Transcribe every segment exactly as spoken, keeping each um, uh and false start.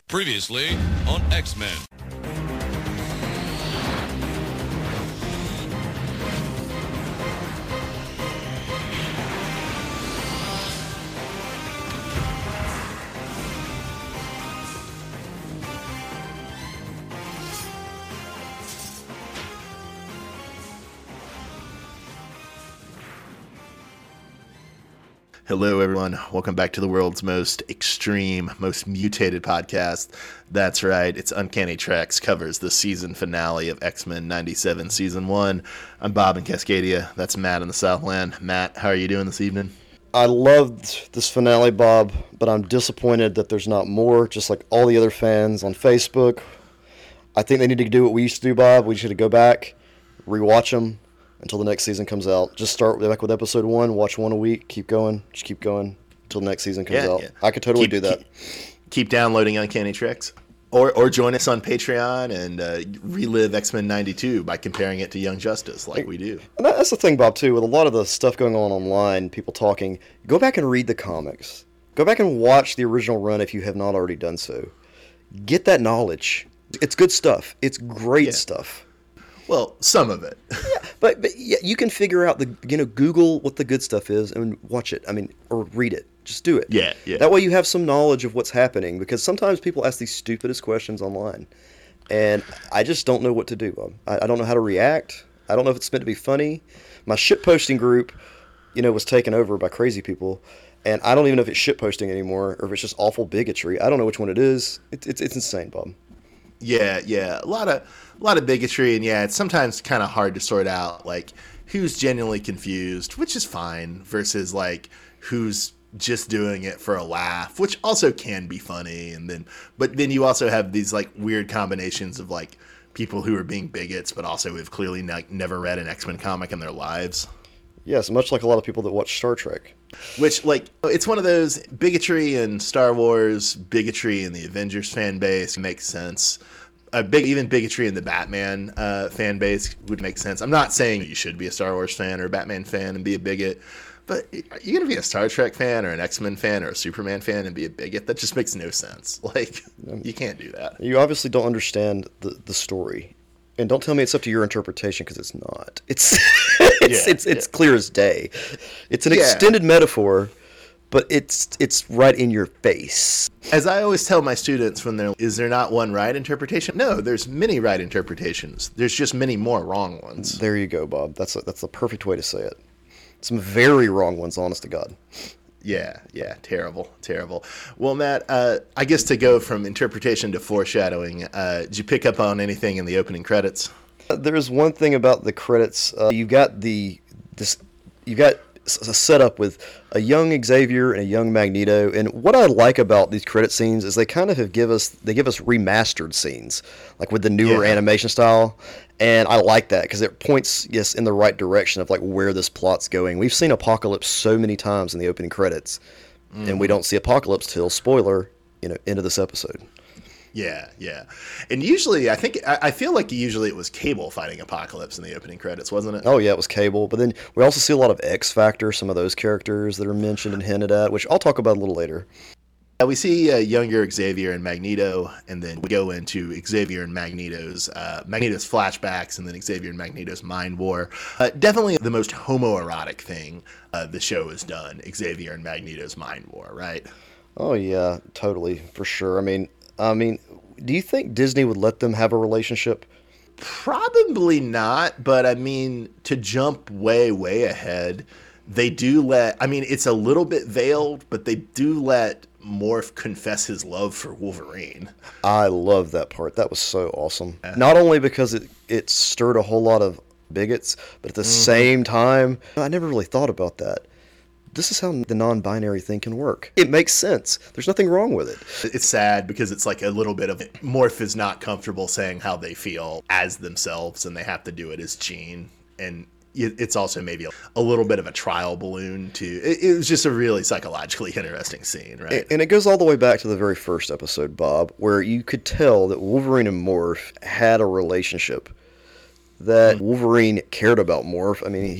Previously on X-Men. Hello, everyone. Welcome back to the world's most extreme, most mutated podcast. That's right. It's Uncanny Treks covers the season finale of X-Men ninety-seven Season one. I'm Bob in Cascadia. That's Matt in the Southland. Matt, how are you doing this evening? I loved this finale, Bob, but I'm disappointed that there's not more, just like all the other fans on Facebook. I think they need to do what we used to do, Bob. We should go back, rewatch them until the next season comes out. Just start back with episode one, watch one a week, keep going, just keep going until the next season comes Yeah, out. yeah. I could totally Keep- do that. Keep, keep downloading Uncanny Treks. Or or join us on Patreon and uh, relive X-Men ninety-two by comparing it to Young Justice like we do. And that- that's the thing, Bob, too, with a lot of the stuff going on online, people talking, go back and read the comics. Go back and watch the original run if you have not already done so. Get that knowledge. It's good stuff. It's great Yeah. stuff. Well, some of it. But but yeah, you can figure out the you know Google what the good stuff is and watch it. I mean, or read it. Just do it. Yeah, yeah. That way you have some knowledge of what's happening, because sometimes people ask these stupidest questions online, and I just don't know what to do. Um, I, I don't know how to react. I don't know if it's meant to be funny. My shit posting group, you know, was taken over by crazy people, and I don't even know if it's shit posting anymore or if it's just awful bigotry. I don't know which one it is. It's it's, it's insane, Bob. Yeah, yeah, a lot of a lot of bigotry, and yeah, it's sometimes kind of hard to sort out like who's genuinely confused, which is fine, versus like who's just doing it for a laugh, which also can be funny, and then but then you also have these like weird combinations of like people who are being bigots, but also have clearly ne- never read an X-Men comic in their lives. Yes, much like a lot of people that watch Star Trek. Which, like, it's one of those bigotry in Star Wars, bigotry in the Avengers fan base makes sense. A big, even bigotry in the Batman uh, fan base would make sense. I'm not saying you should be a Star Wars fan or a Batman fan and be a bigot, but are you going to be a Star Trek fan or an X-Men fan or a Superman fan and be a bigot? That just makes no sense. Like, you can't do that. You obviously don't understand the, the story. And don't tell me it's up to your interpretation, because it's not. It's it's Yeah, it's, it's yeah. clear as day. It's an Yeah. extended metaphor, but it's it's right in your face. As I always tell my students when they're, is there not one right interpretation? No, there's many right interpretations. There's just many more wrong ones. There you go, Bob. That's a, that's the perfect way to say it. Some very wrong ones, honest to God. Yeah, yeah, terrible, terrible. Well, Matt, uh, I guess to go from interpretation to foreshadowing, uh, did you pick up on anything in the opening credits? Uh, There's one thing about the credits. Uh, you've got the this. You've got a setup with a young Xavier and a young Magneto, and what I like about these credit scenes is they kind of have give us they give us remastered scenes, like with the newer Yeah. animation style, and I like that because it points yes in the right direction of like where this plot's going. We've seen Apocalypse so many times in the opening credits, and we don't see Apocalypse till spoiler, you know, end of this episode. Yeah, yeah. And usually, I think, I, I feel like usually it was Cable fighting Apocalypse in the opening credits, wasn't it? Oh yeah, it was Cable, but then we also see a lot of X Factor, some of those characters that are mentioned and hinted at, which I'll talk about a little later. Uh, we see uh, younger Xavier and Magneto, and then we go into Xavier and Magneto's uh, Magneto's flashbacks, and then Xavier and Magneto's mind war. Uh, definitely the most homoerotic thing uh, the show has done, Xavier and Magneto's mind war, right? Oh yeah, totally, for sure. I mean, I mean, do you think Disney would let them have a relationship? Probably not, but I mean, to jump way, way ahead, they do let, I mean, it's a little bit veiled, but they do let Morph confess his love for Wolverine. I love that part. That was so awesome. Not only because it, it stirred a whole lot of bigots, but at the same time, I never really thought about that. This is how the non-binary thing can work. It makes sense. There's nothing wrong with it. It's sad because it's like a little bit of Morph is not comfortable saying how they feel as themselves, and they have to do it as Jean. And it's also maybe a little bit of a trial balloon too. It, it was just a really psychologically interesting scene, right? And it goes all the way back to the very first episode, Bob, where you could tell that Wolverine and Morph had a relationship, that Wolverine cared about Morph. I mean, he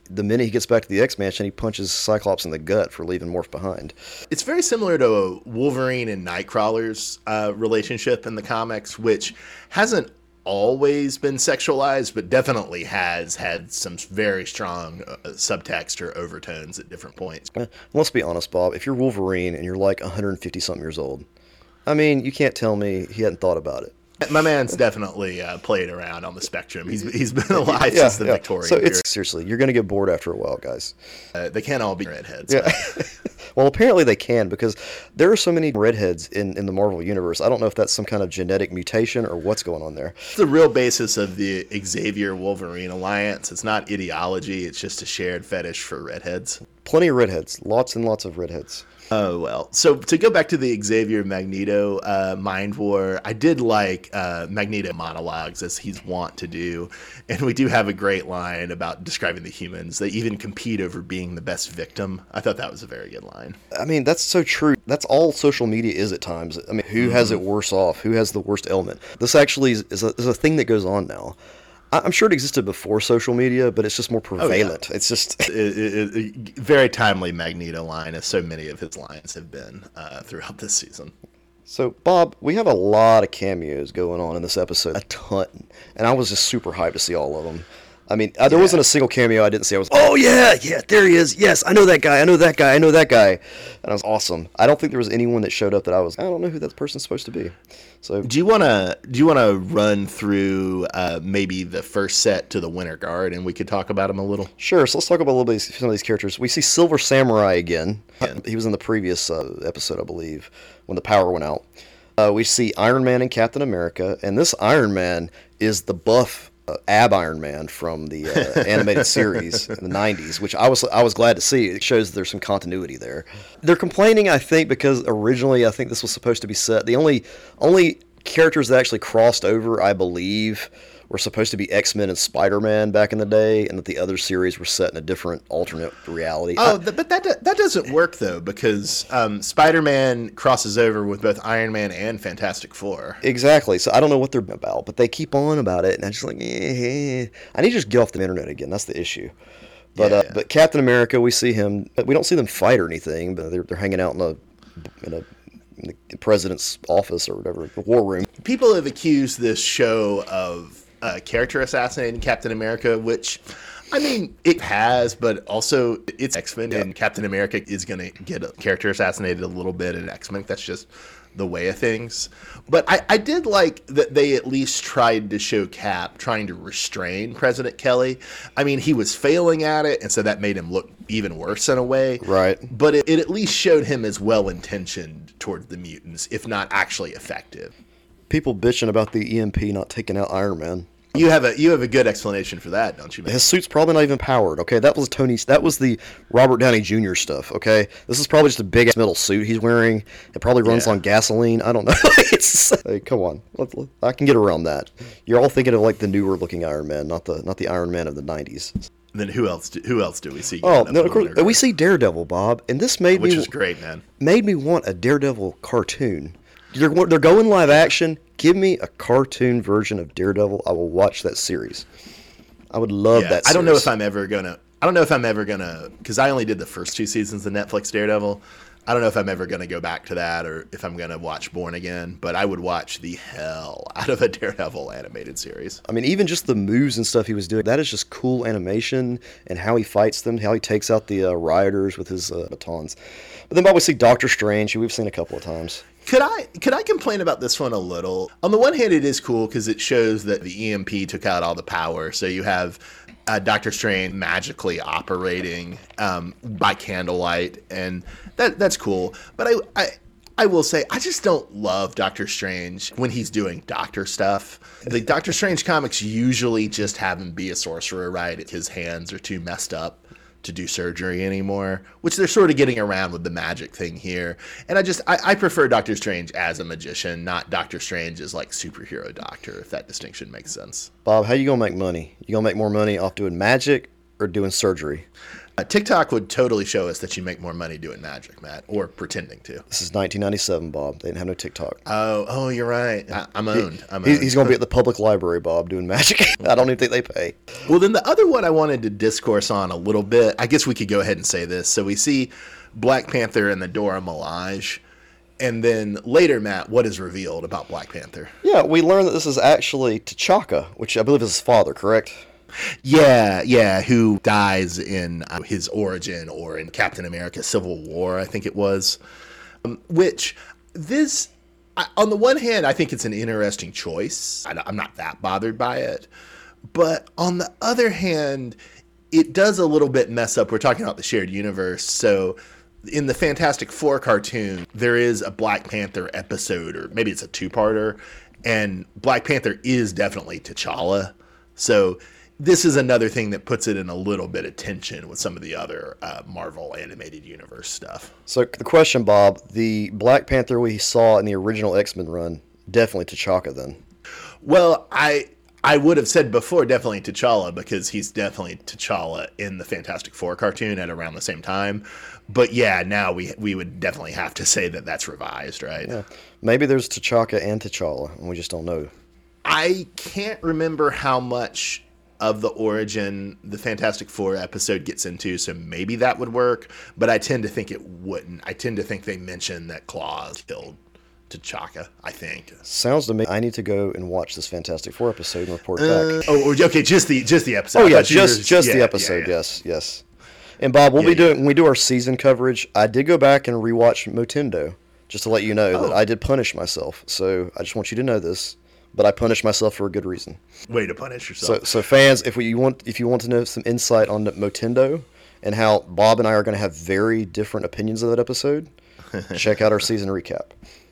the minute he gets back to the X-Mansion, he punches Cyclops in the gut for leaving Morph behind. It's very similar to Wolverine and Nightcrawler's uh, relationship in the comics, which hasn't always been sexualized, but definitely has had some very strong uh, subtext or overtones at different points. Eh, let's be honest, Bob. If you're Wolverine and you're like one hundred fifty something years old, I mean, you can't tell me he hadn't thought about it. My man's definitely uh, played around on the spectrum. He's he's been alive Yeah, since the yeah. Victorian So period. it's seriously, you're going to get bored after a while, guys. Uh, they can't all be redheads. Yeah. Well, apparently they can, because there are so many redheads in, in the Marvel Universe. I don't know if that's some kind of genetic mutation or what's going on there. It's the real basis of the Xavier Wolverine alliance. It's not ideology. It's just a shared fetish for redheads. Plenty of redheads. Lots and lots of redheads. Oh, well. So to go back to the Xavier Magneto uh, Mind War, I did like uh, Magneto monologues, as he's wont to do. And we do have a great line about describing the humans. They even compete over being the best victim. I thought that was a very good line. I mean, that's so true. That's all social media is at times. I mean, who mm-hmm. has it worse off? Who has the worst ailment? This actually is, is, a, is a thing that goes on now. I'm sure it existed before social media, but it's just more prevalent. Oh, yeah. It's just it, it, it, very timely Magneto line, as so many of his lines have been uh, throughout this season. So, Bob, we have a lot of cameos going on in this episode, a ton, and I was just super hyped to see all of them. I mean, uh, there yeah. wasn't a single cameo I didn't see. I was, oh yeah, yeah, there he is. Yes, I know that guy. I know that guy. I know that guy. And it was awesome. I don't think there was anyone that showed up that I was, I don't know who that person's supposed to be. So, do you want to do you want to run through uh, maybe the first set to the Winter Guard, and we could talk about them a little? Sure. So let's talk about a little bit of some of these characters. We see Silver Samurai again. Yeah. He was in the previous uh, episode, I believe, when the power went out. Uh, we see Iron Man and Captain America, and this Iron Man is the buff uh, Ab Iron Man from the uh, animated series in the nineties, which I was I was glad to see. It shows there's some continuity there. They're complaining, I think, because originally I think this was supposed to be set. The only only characters that actually crossed over, I believe, were supposed to be X-Men and Spider-Man back in the day, and that the other series were set in a different alternate reality. Oh, th- but that that doesn't work, though, because um, Spider-Man crosses over with both Iron Man and Fantastic Four. Exactly. So I don't know what they're about, but they keep on about it, and I'm just like, eh. I need to just get off the internet again. That's the issue. But yeah, uh, yeah. but Captain America, we see him. We don't see them fight or anything, but they're they're hanging out in a in a in the president's office or whatever, the war room. People have accused this show of Uh, character assassinating Captain America, which, I mean, it has, but also it's X-Men, yeah. and Captain America is going to get a character assassinated a little bit in X-Men. That's just the way of things. But I, I did like that they at least tried to show Cap trying to restrain President Kelly. I mean, he was failing at it, and so that made him look even worse in a way. Right. But it, it at least showed him as well-intentioned towards the mutants, if not actually effective. People bitching about the E M P not taking out Iron Man. You have a you have a good explanation for that, don't you, man? His suit's probably not even powered. Okay, that was Tony's. That was the Robert Downey Junior stuff. Okay, this is probably just a big ass metal suit he's wearing. It probably runs yeah. on gasoline. I don't know. it's, hey, come on, let, let, I can get around that. You're all thinking of like the newer looking Iron Man, not the not the Iron Man of the nineties. Then who else? Do, who else do we see? Oh no, of course we see Daredevil, Bob, and this made which me is great, man. Made me want a Daredevil cartoon. They're, they're going live action. Give me a cartoon version of Daredevil. I will watch that series. I would love yeah, that series. I don't know if I'm ever gonna. I don't know if I'm ever gonna because I only did the first two seasons of Netflix Daredevil. I don't know if I'm ever gonna go back to that or if I'm gonna watch Born Again. But I would watch the hell out of a Daredevil animated series. I mean, even just the moves and stuff he was doing. That is just cool animation and how he fights them, how he takes out the uh, rioters with his uh, batons. But then, Bob, we see Doctor Strange, who we've seen a couple of times. Could I could I complain about this one a little? On the one hand, it is cool because it shows that the E M P took out all the power. So you have uh, Doctor Strange magically operating um, by candlelight, and that that's cool. But I, I I will say I just don't love Doctor Strange when he's doing doctor stuff. The Doctor Strange comics usually just have him be a sorcerer, right? His hands are too messed up to do surgery anymore, which they're sort of getting around with the magic thing here. And I just, I, I prefer Doctor Strange as a magician, not Doctor Strange as like superhero doctor, if that distinction makes sense. Bob, how you gonna make money? You gonna make more money off doing magic or doing surgery? Uh, TikTok would totally show us that you make more money doing magic, Matt, or pretending to. This is nineteen ninety-seven, Bob. They didn't have no TikTok. Oh, oh, you're right. I, I'm owned. I'm He, owned. he's going to be at the public library, Bob, doing magic. I don't even think they pay. Well, then the other one I wanted to discourse on a little bit, I guess we could go ahead and say this. So we see Black Panther and the Dora Milaje, and then later, Matt, what is revealed about Black Panther? Yeah, we learn that this is actually T'Chaka, which I believe is his father, correct? Yeah, yeah, who dies in uh, his origin or in Captain America Civil War, I think it was. Um, which, this, I, on the one hand, I think it's an interesting choice. I, I'm not that bothered by it. But on the other hand, it does a little bit mess up. We're talking about the shared universe. So in the Fantastic Four cartoon, there is a Black Panther episode, or maybe it's a two-parter, and Black Panther is definitely T'Challa. So this is another thing that puts it in a little bit of tension with some of the other uh, Marvel Animated Universe stuff. So the question, Bob, the Black Panther we saw in the original X-Men run, definitely T'Chaka then. Well, I I would have said before definitely T'Challa, because he's definitely T'Challa in the Fantastic Four cartoon at around the same time. But yeah, now we we would definitely have to say that that's revised, right? Yeah. Maybe there's T'Chaka and T'Challa, and we just don't know. I can't remember how much of the origin the Fantastic Four episode gets into, so maybe that would work, but I tend to think it wouldn't. I tend to think they mention that Claus killed T'Chaka, I think. Sounds to me I need to go and watch this Fantastic Four episode and report Uh, back. oh, okay, just the just the episode. Oh I yeah, thought you just were- just yeah, the yeah, episode. yeah. Yes, yes. And Bob, we'll Yeah, be doing yeah. when we do our season coverage. I did go back and rewatch Motendo, just to let you know that Oh. I did punish myself. So I just want you to know this. But I punished myself for a good reason. Way to punish So, yourself. so fans, if we you want if you want to know some insight on Motendo and how Bob and I are going to have very different opinions of that episode, check out our season recap.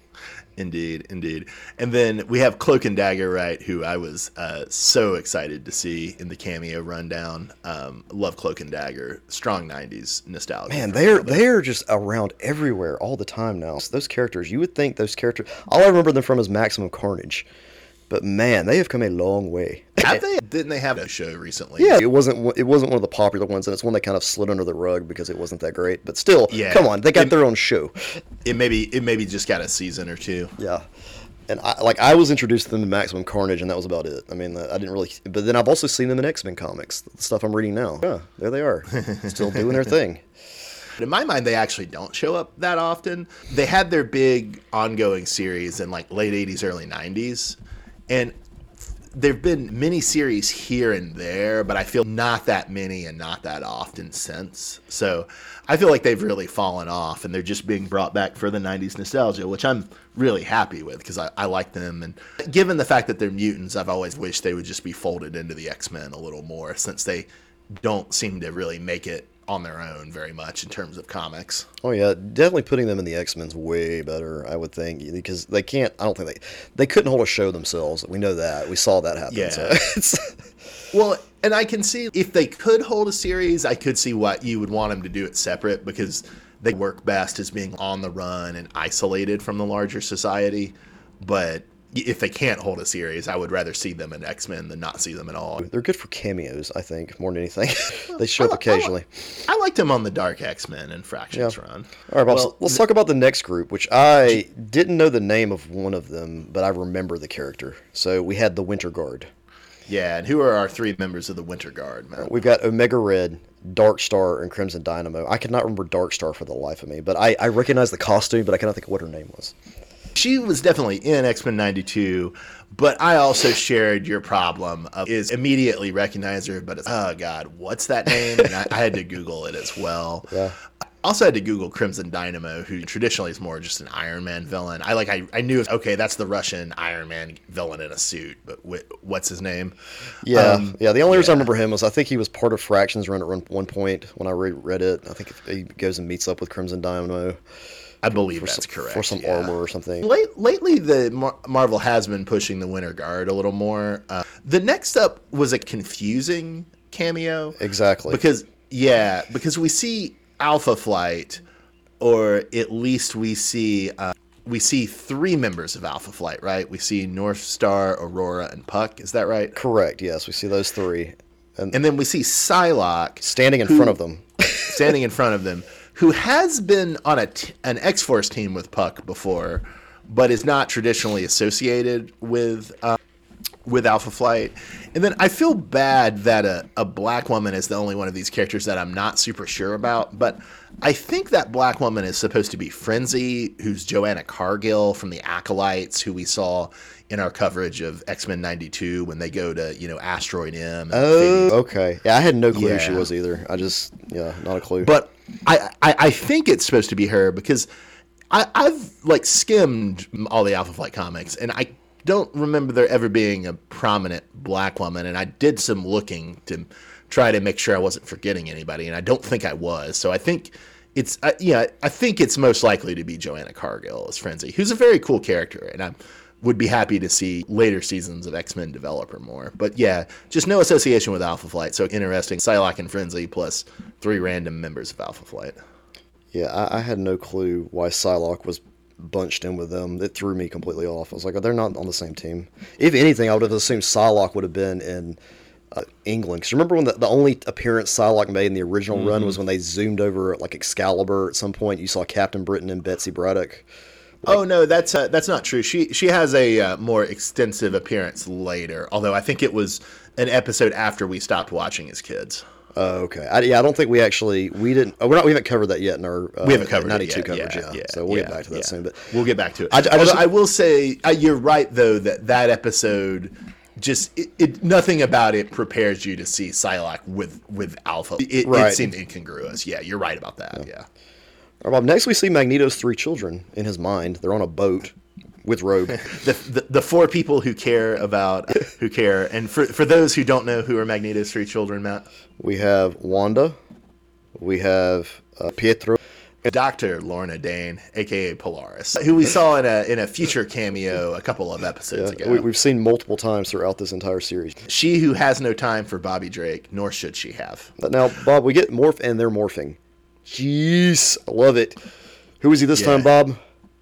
Indeed, indeed. And then we have Cloak and Dagger, right, who I was uh, so excited to see in the cameo rundown. Um, love Cloak and Dagger. Strong nineties nostalgia. Man, for they're me, but- they're just around everywhere all the time now. So those characters, you would think those characters. All I remember them from is Maximum Carnage, but man, they have come a long way. Have they? Didn't they have a show recently? Yeah, it wasn't one- it wasn't one of the popular ones, and it's one that kind of slid under the rug because it wasn't that great. But still, Yeah. come on, they got It- their own show. It maybe it maybe just got a season or two. Yeah. And I, like I was introduced to them in Maximum Carnage, and that was about it. I mean, I didn't really. But then I've also seen them in X-Men comics, the stuff I'm reading now. Yeah, there they are, still doing their thing. But in my mind, they actually don't show up that often. They had their big ongoing series in like late eighties, early nineties, and there've been mini series here and there, but I feel not that many and not that often since. So I feel like they've really fallen off, and they're just being brought back for the nineties nostalgia, which I'm really happy with because I, I like them. And given the fact that they're mutants, I've always wished they would just be folded into the X-Men a little more, since they don't seem to really make it on their own very much in terms of comics. Oh yeah, definitely putting them in the X-Men's way better, I would think, because they can't. I don't think they they couldn't hold a show themselves. We know that. We saw that happen. Yeah. So it's, Well, and I can see if they could hold a series, I could see what you would want them to do it separate, because they work best as being on the run and isolated from the larger society. But if they can't hold a series, I would rather see them in X-Men than not see them at all. they're good for cameos, I think, more than anything. They show up I li- I li- occasionally. I liked him on the Dark X-Men and Fractions Yeah. run. All right, Bob, Well, so let's talk about the next group, which I didn't know the name of one of them, but I remember the character. So we had the Winter Guard. Yeah, and who are our three members of the Winter Guard, man? We've got Omega Red, Dark Star, and Crimson Dynamo. I could not remember Dark Star for the life of me, but I, I recognize the costume, but I cannot think of what her name was. She was definitely in X-Men ninety-two, but I also shared your problem of is immediately recognize her, but it's, oh God, what's that name? And I, I had to Google it as well. Yeah. I also had to Google Crimson Dynamo, who traditionally is more just an Iron Man villain. I like I, I knew, okay, that's the Russian Iron Man villain in a suit, but wh- what's his name? Yeah, Um, yeah. The only reason I yeah. remember him was I think he was part of Fractions Run at one one point when I re- read it. I think he goes and meets up with Crimson Dynamo I believe for that's some, correct. for some yeah. armor or something. Late, lately, the Mar- Marvel has been pushing the Winter Guard a little more. Uh, the next up was a confusing cameo. Exactly. Because, yeah, because we see Alpha Flight, or at least we see uh, we see three members of Alpha Flight, right? We see North Star, Aurora, and Puck. Is that right? Correct. Yes, we see those three, and, And then we see Psylocke standing in who- front of them. standing in front of them, who has been on a t- an X-Force team with Puck before, but is not traditionally associated with uh, with Alpha Flight. And then I feel bad that a, a black woman is the only one of these characters that I'm not super sure about, but I think that black woman is supposed to be Frenzy, who's Joanna Cargill from the Acolytes, who we saw in our coverage of X-Men ninety-two when they go to, you know, Asteroid M. And Oh, Phoebe. okay. Yeah, I had no clue who she Yeah. was either. I just, yeah, not a clue. But I, I, I think it's supposed to be her because I, I've like skimmed all the Alpha Flight comics, and I don't remember there ever being a prominent black woman. And I did some looking to try to make sure I wasn't forgetting anybody, and I don't think I was. So I think it's uh, yeah, I think it's most likely to be Joanna Cargill as Frenzy, who's a very cool character, and I would be happy to see later seasons of X-Men develop her more. But yeah, just no association with Alpha Flight. So interesting, Psylocke and Frenzy plus three random members of Alpha Flight. Yeah, I, I had no clue why Psylocke was bunched in with them. It threw me completely off. I was like, oh, they're not on the same team. If anything, I would have assumed Psylocke would have been in uh, England. Because remember when the, the only appearance Psylocke made in the original mm-hmm. run was when they zoomed over like Excalibur at some point. You saw Captain Britain and Betsy Braddock. Like, oh no, that's uh, that's not true. She she has a uh, more extensive appearance later. Although I think it was an episode after we stopped watching as kids. Oh, okay. I, yeah, I don't think we actually we didn't. Oh, we're not. We haven't covered that yet in our uh, we haven't covered ninety-two it yet. coverage. Yeah, Yeah, yeah, so we'll yeah, get back to that yeah. soon. But we'll get back to it. I, I, Although just, I will say uh, you're right though that that episode just it, it nothing about it prepares you to see Psylocke with with Alpha. It, right. it seemed incongruous. Yeah, you're right about that. Yeah. yeah. All right, Bob, next we see Magneto's three children in his mind. They're on a boat with Rogue. the, the the four people who care about who care, and for for those who don't know who are Magneto's three children, Matt, we have Wanda, we have uh, Pietro, Doctor Lorna Dane, aka Polaris, who we saw in a in a future cameo a couple of episodes yeah, ago. We, we've seen multiple times throughout this entire series. She who has no time for Bobby Drake, nor should she have. But now, Bob, we get morph, and they're morphing. Jeez, I love it. Who is he this Yeah. time, Bob?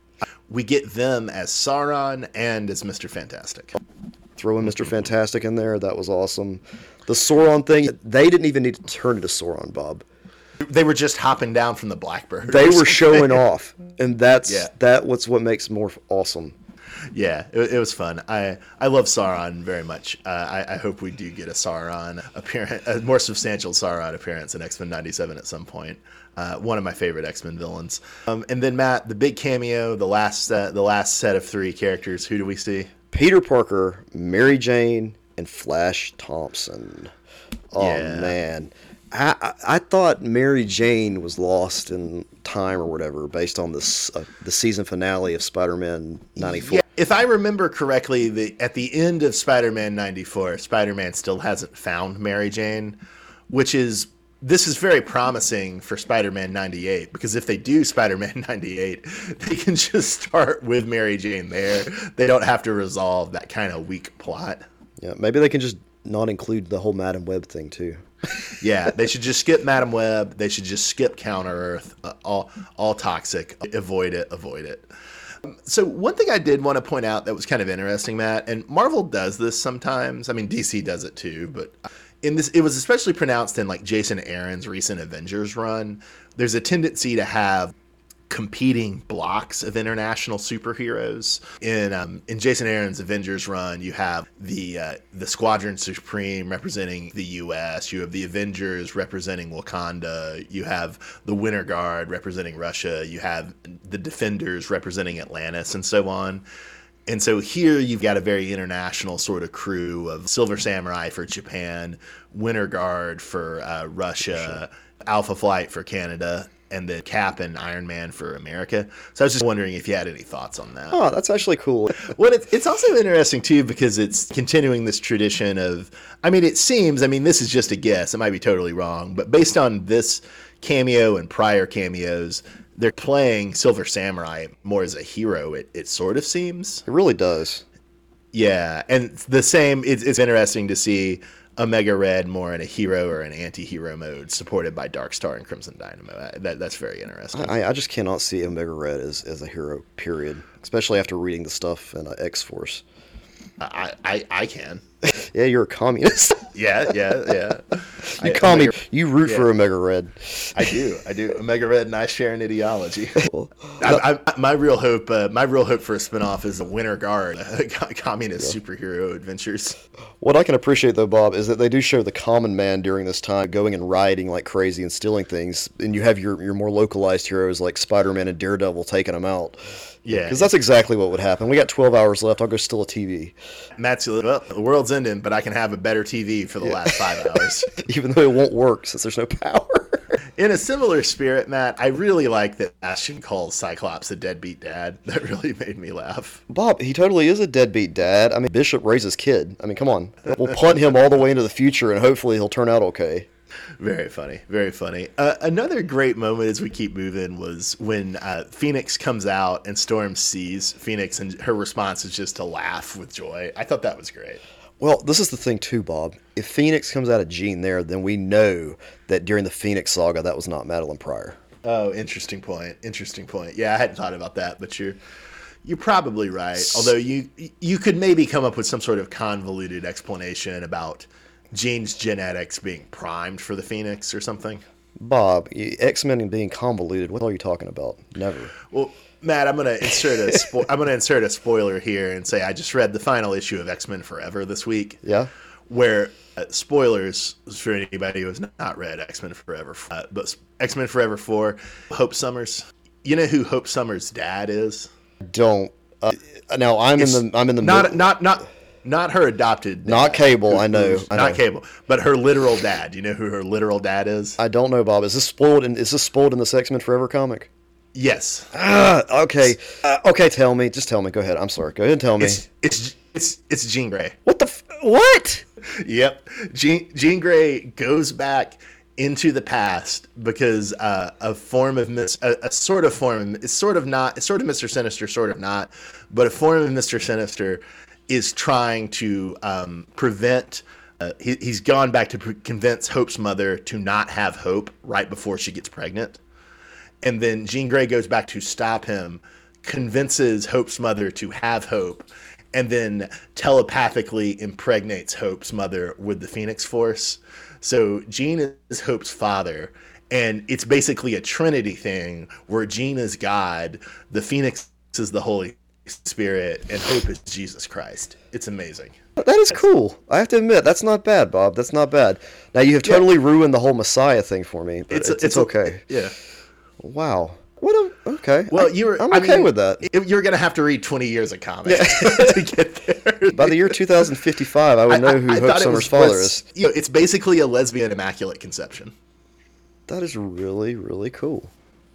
We get them as Sauron and as Mister Fantastic. Throw in Mister Fantastic in there. That was awesome. The Sauron thing, they didn't even need to turn into Sauron, Bob. They were just hopping down from the Blackbird. They were showing off, and that's Yeah. that. What's what makes Morph awesome. Yeah, it, it was fun. I, I love Sauron very much. Uh, I, I hope we do get a Sauron appearance, a more substantial Sauron appearance in X-Men ninety-seven at some point. Uh, one of my favorite X-Men villains. Um, and then Matt, the big cameo, the last uh, the last set of three characters. Who do we see? Peter Parker, Mary Jane, and Flash Thompson. Oh Yeah. man, I, I I thought Mary Jane was lost in time or whatever, based on this uh, the season finale of Spider-Man ninety-four. Yeah, if I remember correctly, the at the end of Spider-Man ninety-four, Spider-Man still hasn't found Mary Jane, which is this is very promising for Spider-Man ninety-eight, because if they do Spider-Man ninety-eight, they can just start with Mary Jane there. They don't have to resolve that kind of weak plot. Yeah, maybe they can just not include the whole Madam Web thing too. Yeah, they should just skip Madam Web. They should just skip Counter Earth. Uh, all all toxic. Avoid it. Avoid it. So one thing I did want to point out that was kind of interesting, Matt, and Marvel does this sometimes. I mean, D C does it too, but in this, it was especially pronounced in like Jason Aaron's recent Avengers run. There's a tendency to have competing blocks of international superheroes. In um, in Jason Aaron's Avengers run, you have the uh, the Squadron Supreme representing the U S. You have the Avengers representing Wakanda. You have the Winter Guard representing Russia. You have the Defenders representing Atlantis, and so on. And so here you've got a very international sort of crew of Silver Samurai for Japan, Winter Guard for uh, Russia, Alpha Flight for Canada, and the Cap and Iron Man for America. So I was just wondering if you had any thoughts on that. Oh, that's actually cool. Well, it's, it's also interesting, too, because it's continuing this tradition of, I mean, it seems, I mean, this is just a guess. It might be totally wrong. But based on this cameo and prior cameos, they're playing Silver Samurai more as a hero, it, it sort of seems. It really does. Yeah, and the same, it's, it's interesting to see Omega Red more in a hero or an anti-hero mode, supported by Darkstar and Crimson Dynamo. That, that's very interesting. I, I just cannot see Omega Red as, as a hero, period. Especially after reading the stuff in uh, X-Force. I, I, I can. Yeah, you're a communist. Yeah, yeah, yeah. You I- call me. Omega- You root for yeah. Omega Red. I do. I do. Omega Red and I share an ideology. Well, I, I, my real hope, uh, my real hope for a spinoff is a Winter Guard, uh, communist superhero adventures. What I can appreciate though, Bob, is that they do show the common man during this time going and rioting like crazy and stealing things, and you have your your more localized heroes like Spider-Man and Daredevil taking them out. Yeah, Because that's exactly what would happen. We got twelve hours left. I'll go steal a T V. Matt's like, well, the world's ending, but I can have a better T V for the last five hours. Even though it won't work since there's no power. In a similar spirit, Matt, I really like that Bastion calls Cyclops a deadbeat dad. That really made me laugh. Bob, he totally is a deadbeat dad. I mean, Bishop raises kid. I mean, come on. We'll punt him all the way into the future, and hopefully he'll turn out okay. Very funny, very funny. Uh, another great moment as we keep moving was when uh, Phoenix comes out and Storm sees Phoenix, and her response is just to laugh with joy. I thought that was great. Well, this is the thing too, Bob. If Phoenix comes out of Jean there, then we know that during the Phoenix saga, that was not Madeline Pryor. Oh, interesting point. Interesting point. Yeah, I hadn't thought about that, but you're you're probably right. Although you you could maybe come up with some sort of convoluted explanation about Jean's genetics being primed for the Phoenix or something. Bob, you- X-Men being convoluted. What are you talking about? Never. Well, Matt, I'm gonna insert a spo- I'm gonna insert a spoiler here and say I just read the final issue of X-Men Forever this week. Yeah. Where uh, spoilers for anybody who has not read X-Men Forever, uh, but X-Men Forever four, Hope Summers. You know who Hope Summers' dad is? Don't. Uh, now I'm It's in the. I'm in the. not mid- not not not her adopted. Dad, Not Cable, who- I know, who's- I not know. Cable, but her literal dad. You know who her literal dad is? I don't know, Bob. Is this spoiled? In, is this spoiled in this X-Men Forever comic? Yes. Ah, okay. Uh, okay, tell me. Just tell me. Go ahead. I'm sorry. Go ahead and tell me. It's it's it's it's Jean Grey. What the? F- what? Yep. Jean, Jean Grey goes back into the past because uh, a form of mis- a, a sort of form it's sort of not it's sort of Mister Sinister, sort of not, but a form of Mister Sinister is trying to um, prevent. Uh, he, he's gone back to pre- convince Hope's mother to not have Hope right before she gets pregnant, and then Jean Grey goes back to stop him, convinces Hope's mother to have Hope, and then telepathically impregnates Hope's mother with the Phoenix Force. So Jean is Hope's father, and it's basically a Trinity thing where Jean is God, the Phoenix is the Holy Spirit, and Hope is Jesus Christ. It's amazing. That is cool. I have to admit, that's not bad, Bob. That's not bad. Now you have totally ruined the whole Messiah thing for me, but it's, it's, it's okay. Yeah. Wow. What a okay. Well, I, you were. I'm I okay mean, with that. it- You're gonna have to read twenty years of comics to get there. By the year two thousand fifty-five, I would know who I Hope thought it Summers' was- father was- is. You know, it's basically a lesbian immaculate conception. That is really, really cool.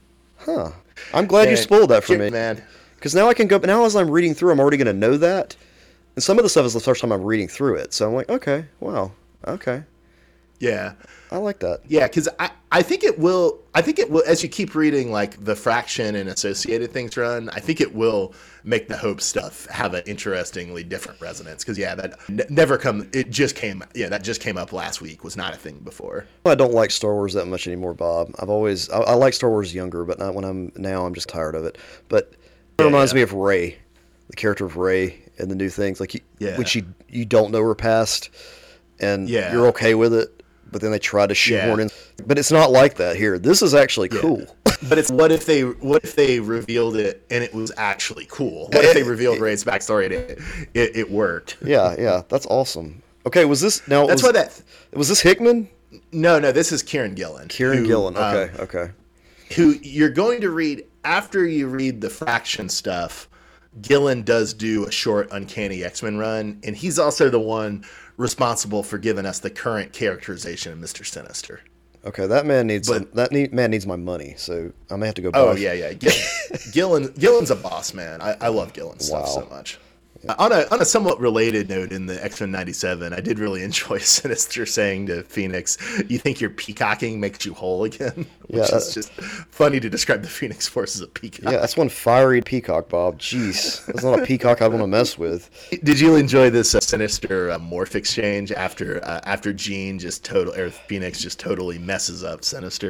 Huh. I'm glad you Man, spoiled that for kid, me. man. Because now I can go. Now as I'm reading through, I'm already going to know that. And some of the stuff is the first time I'm reading through it, so I'm like, okay, wow, okay, Yeah. I like that. Yeah, because I, I think it will. I think it will. As you keep reading, like the Fraction and Associated things run, I think it will make the Hope stuff have an interestingly different resonance. Because yeah, that n- never come. It just came. Yeah, that just came up last week. Was not a thing before. I don't like Star Wars that much anymore, Bob. I've always I, I like Star Wars younger, but not when I'm now. I'm just tired of it. But it Yeah, reminds yeah. me of Rey, the character of Rey, and the new things like you, Yeah. which you you don't know her past, and Yeah. you're okay with it. But then they try to shoehorn Yeah. in. But it's not like that here. This is actually cool. But it's what if they what if they revealed it and it was actually cool? What if they revealed Ray's backstory and it it, it worked? Yeah, yeah, that's awesome. Okay, was this now? That's was, why that. was this Hickman? No, no, this is Kieran Gillen. Kieran who, Gillen. um, Okay, okay. who you're going to read after you read the Fraction stuff. Gillen does do a short Uncanny X-Men run, and he's also the one responsible for giving us the current characterization of Mister Sinister. Okay, that man needs But- some, that need, man needs my money, so I may have to go. Oh buy- yeah, yeah. Gillen, Gillen Gillen's a boss, man. I, I love Gillen's stuff Wow. so much. On a on a somewhat related note, in the X-Men ninety-seven, I did really enjoy Sinister saying to Phoenix, "You think your peacocking makes you whole again?" Which Yeah, is just funny to describe the Phoenix Force as a peacock. Yeah, that's one fiery peacock, Bob. Jeez, that's not a peacock I want to mess with. Did you enjoy this uh, Sinister uh, morph exchange after uh, after Jean just total or Phoenix just totally messes up Sinister?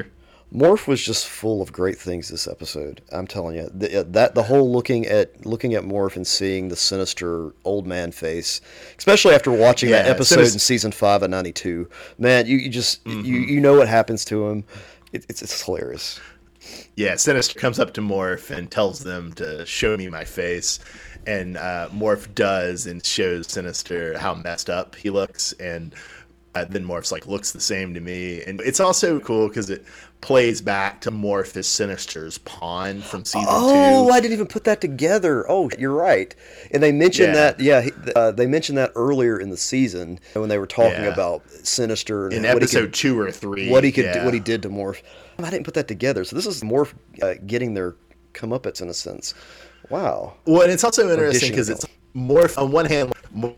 Morph was just full of great things this episode. I'm telling you, the, that the whole looking at looking at Morph and seeing the sinister old man face, especially after watching Yeah, that episode Sinist- in season five of ninety-two. Man, you, you just Mm-hmm. you you know what happens to him. It, it's it's hilarious. Yeah, Sinister comes up to Morph and tells them to show me my face. And uh, Morph does and shows Sinister how messed up he looks. And uh, then Morph's like, looks the same to me. And it's also cool because it plays back to Morph as Sinister's pawn from season Oh, two. I didn't even put that together. Oh, you're right. And they mentioned Yeah. that, yeah, he- uh, they mentioned that earlier in the season when they were talking Yeah. about Sinister and In what he episode could, two or three. what he could, yeah. do, what he did to Morph. I didn't put that together. So this is Morph uh, getting their comeuppance in a sense. Wow. Well, and it's also interesting dishing because it it's Morph, on one hand,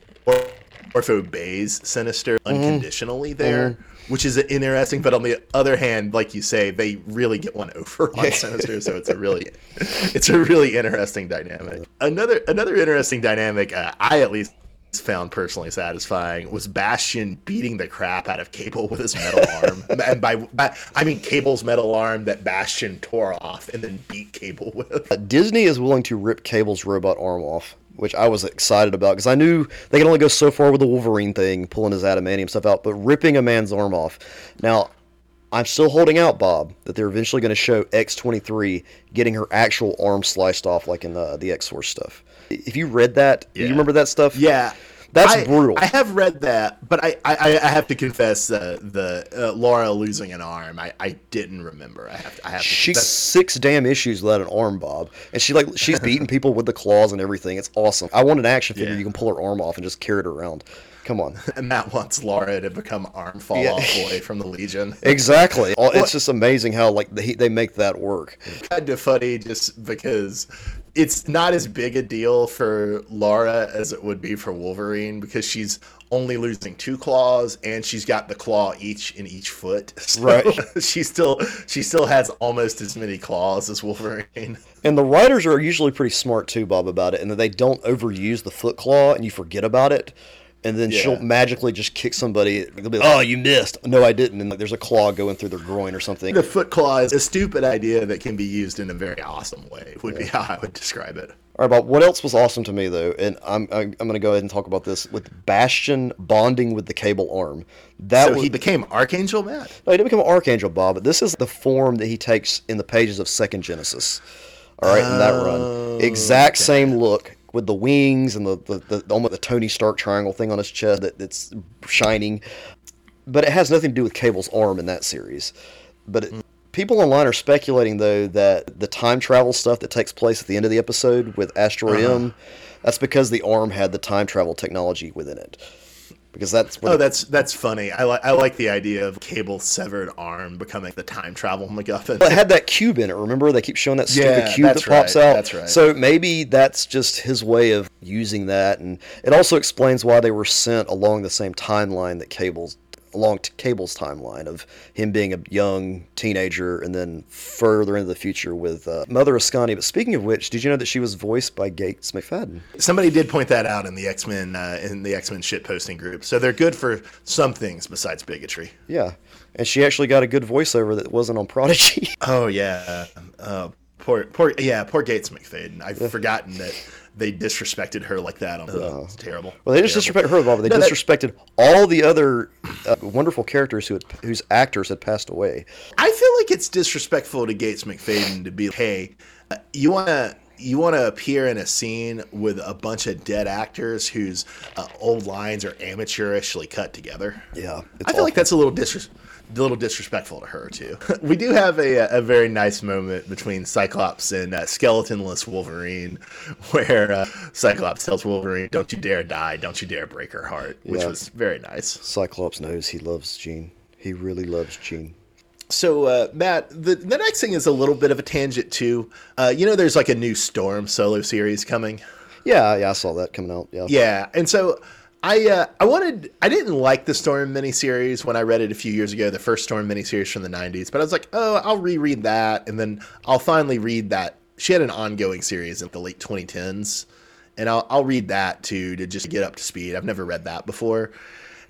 Morph obeys Sinister unconditionally there, which is interesting. But on the other hand, like you say, they really get one over on Sinister, so it's a really, it's a really interesting dynamic. Another another interesting dynamic, uh, I at least found personally satisfying, was Bastion beating the crap out of Cable with his metal arm. And by, by I mean Cable's metal arm that Bastion tore off and then beat Cable with. Uh, Disney is willing to rip Cable's robot arm off, which I was excited about because I knew they could only go so far with the Wolverine thing, pulling his adamantium stuff out, but ripping a man's arm off. Now, I'm still holding out, Bob, that they're eventually going to show X twenty-three getting her actual arm sliced off like in the, the X-Force stuff. If you read that, do Yeah. you remember that stuff? Yeah. That's I, brutal. I have read that, but I, I, I have to confess uh, the uh, Laura losing an arm, I, I didn't remember. I have to, I have to She's that's- six damn issues without an arm, Bob, and she like she's beating people with the claws and everything. It's awesome. I want an action figure Yeah. you can pull her arm off and just carry it around. Come on. And Matt wants Laura to become arm fall Yeah. off boy from the Legion. Exactly. All- It's just amazing how like they, they make that work. Kind of funny just because it's not as big a deal for Laura as it would be for Wolverine because she's only losing two claws and she's got the claw each in each foot. So Right. she still she still has almost as many claws as Wolverine. And the writers are usually pretty smart too, Bob, about it, and that they don't overuse the foot claw and you forget about it. And then Yeah. she'll magically just kick somebody. They'll be like, "Oh, you missed." No, I didn't. And like, there's a claw going through their groin or something. The foot claw is a stupid idea that can be used in a very awesome way, would be how I would describe it. All right, Bob. What else was awesome to me though, and I'm I'm, I'm going to go ahead and talk about this with Bastion bonding with the Cable arm. That So was, he became Archangel, Matt? no, he didn't become Archangel, Bob. But this is the form that he takes in the pages of Second Genesis. All right, in that run, exact same look with the wings and the the, the almost the Tony Stark triangle thing on his chest that, that's shining. But it has nothing to do with Cable's arm in that series. But it, people online are speculating though that the time travel stuff that takes place at the end of the episode with Asteroid Uh-huh. M, that's because the arm had the time travel technology within it. Because that's what Oh, it- that's that's funny. I like I like the idea of Cable's severed arm becoming the time travel MacGuffin. Well, it had that cube in it. Remember, they keep showing that stupid Yeah, cube that that's pops right, out. that's right. So maybe that's just his way of using that, and it also explains why they were sent along the same timeline that Cable's along t- Cable's timeline of him being a young teenager, and then further into the future with uh, Mother Ascani. But speaking of which, did you know that she was voiced by Gates McFadden? Somebody did point that out in the X-Men uh, in the X-Men shit posting group. So they're good for some things besides bigotry. Yeah, and she actually got a good voiceover that wasn't on Prodigy. Oh yeah. Uh, poor poor yeah, poor Gates McFadden. I've forgotten that they disrespected her like that. On, oh, it's terrible. Well, they just Terrible. disrespected her, Bob. They No, that- disrespected all the other uh, wonderful characters who had, whose actors had passed away. I feel like it's disrespectful to Gates McFadden to be, hey, uh, you want to you want to appear in a scene with a bunch of dead actors whose uh, old lines are amateurishly cut together. Yeah, it's I feel like awful. that's a little dis- a little disrespectful to her too. We do have a a very nice moment between Cyclops and uh, skeletonless Wolverine, where uh, Cyclops tells Wolverine, "Don't you dare die! Don't you dare break her heart," which Yeah. was very nice. Cyclops knows he loves Jean. He really loves Jean. So, uh, Matt, the, the next thing is a little bit of a tangent, too. Uh, you know, there's like a new Storm solo series coming. Yeah, yeah, I saw that coming out. Yeah. Yeah. And so I uh, I wanted, I didn't like the Storm miniseries when I read it a few years ago, the first Storm miniseries from the nineties. But I was like, oh, I'll reread that. And then I'll finally read that. She had an ongoing series in the late twenty tens. And I'll, I'll read that, too, to just get up to speed. I've never read that before.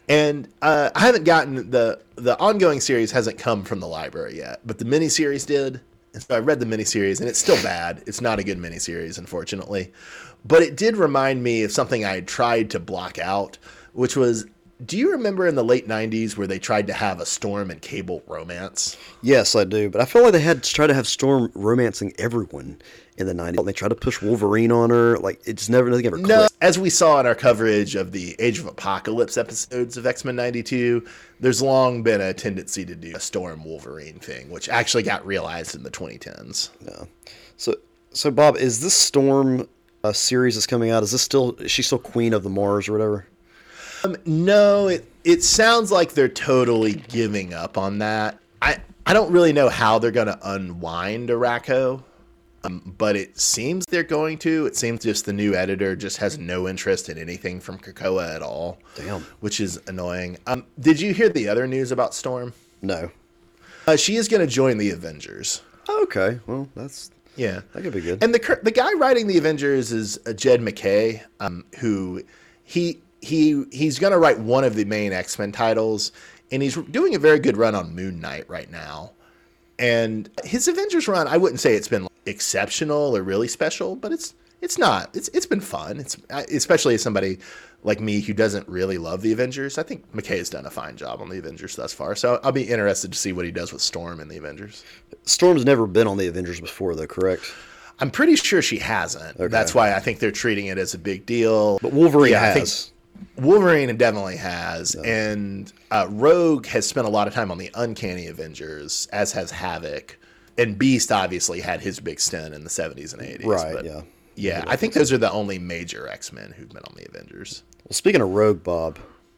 And uh, I haven't gotten the the ongoing series hasn't come from the library yet, but the miniseries did. And so I read the miniseries, and it's still bad. It's not a good miniseries, unfortunately. But it did remind me of something I had tried to block out, which was, do you remember in the late nineties where they tried to have a Storm and Cable romance? Yes, I do. But I feel like they had to try to have Storm romancing everyone in the nineties. They tried to push Wolverine on her. Like, it just never, nothing ever clicked. No, as we saw in our coverage of the Age of Apocalypse episodes of X-Men ninety-two, there's long been a tendency to do a Storm Wolverine thing, which actually got realized in the twenty tens. Yeah. So, so Bob, is this Storm uh, series that's coming out, is this still, is she still Queen of the Mars or whatever? Um, no, it it sounds like they're totally giving up on that. I, I don't really know how they're going to unwind Arakko, um, but it seems they're going to. It seems just the new editor just has no interest in anything from Krakoa at all. Damn. Which is annoying. Um, did you hear the other news about Storm? No. Uh, she is going to join the Avengers. Okay, well, that's... Yeah. That could be good. And the the guy writing the Avengers is uh, Jed MacKay, um, who he... He he's going to write one of the main X-Men titles, and he's doing a very good run on Moon Knight right now. And his Avengers run, I wouldn't say it's been exceptional or really special, but it's it's not. It's it's been fun. It's especially as somebody like me who doesn't really love the Avengers. I think McKay has done a fine job on the Avengers thus far. So I'll be interested to see what he does with Storm in the Avengers. Storm's never been on the Avengers before, though, correct? I'm pretty sure she hasn't. Okay. That's why I think they're treating it as a big deal. But Wolverine Yeah, I think- has. Wolverine definitely has, and uh, Rogue has spent a lot of time on the Uncanny Avengers, as has Havoc, and Beast obviously had his big stint in the seventies and eighties. Right, but yeah. Yeah, I think those are the only major X-Men who've been on the Avengers. Well, speaking of Rogue, Bob,